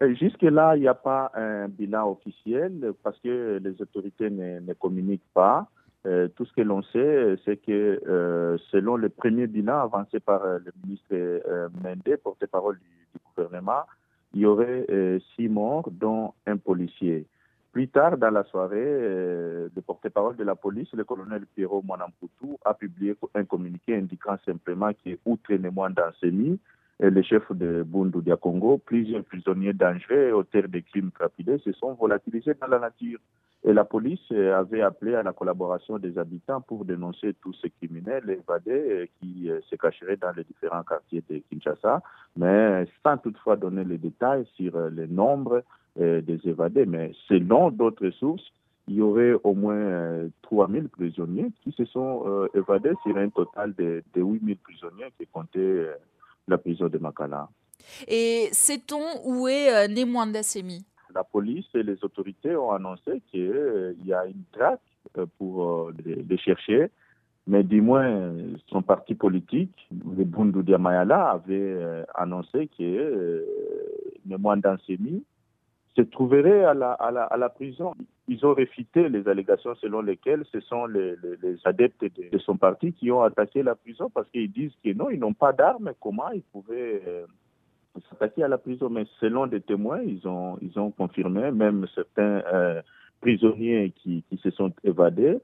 Jusque-là, il n'y a pas un bilan officiel parce que les autorités ne communiquent pas. Tout ce que l'on sait, c'est que selon le premier bilan avancé par le ministre Mende, porte-parole du gouvernement, il y aurait 6 morts, dont un policier. Plus tard dans la soirée, le porte-parole de la police, le colonel Pierrot Mwanamputu, a publié un communiqué indiquant simplement qu'outre les moines d'Ansemi, le chef de Bundu dia Congo, plusieurs prisonniers dangereux et auteurs de crimes crapuleux se sont volatilisés dans la nature. Et la police avait appelé à la collaboration des habitants pour dénoncer tous ces criminels évadés qui se cacheraient dans les différents quartiers de Kinshasa, mais sans toutefois donner les détails sur le nombre des évadés. Mais selon d'autres sources, il y aurait au moins 3000 prisonniers qui se sont évadés sur un total de 8000 prisonniers qui comptaient la prison de Makala. Et sait-on où est Nemwanda Semi? La police et les autorités ont annoncé qu'il y a une traque pour les chercher, mais du moins son parti politique, le Bundu dia Mayala, avait annoncé que Nemwanda Semi se trouverait à la prison. Ils ont réfuté les allégations selon lesquelles ce sont les adeptes de son parti qui ont attaqué la prison parce qu'ils disent que non, ils n'ont pas d'armes. Comment ils pouvaient s'attaquer à la prison? Mais selon des témoins, ils ont confirmé, même certains prisonniers qui se sont évadés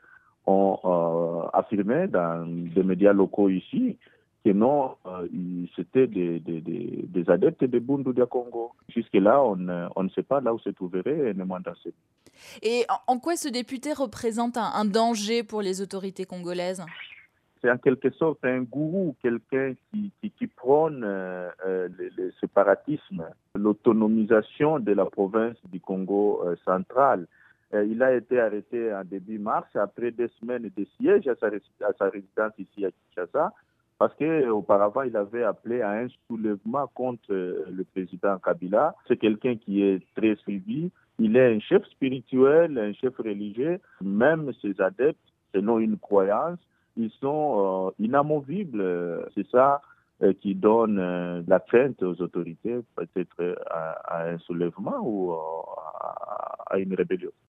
ont affirmé dans des médias locaux ici que non, c'était des adeptes de Bundu dia Congo. Jusque-là, on ne sait pas là où se trouverait Nemwanda Semi. Et en quoi ce député représente un danger pour les autorités congolaises? C'est en quelque sorte un gourou, quelqu'un qui prône le séparatisme, l'autonomisation de la province du Congo central. Il a été arrêté en début mars après 2 semaines de siège à sa résidence ici à Kinshasa, parce qu'auparavant, il avait appelé à un soulèvement contre le président Kabila. C'est quelqu'un qui est très suivi. Il est un chef spirituel, un chef religieux. Même ses adeptes, selon une croyance, ils sont inamovibles. C'est ça qui donne la crainte aux autorités, peut-être à un soulèvement ou à une rébellion.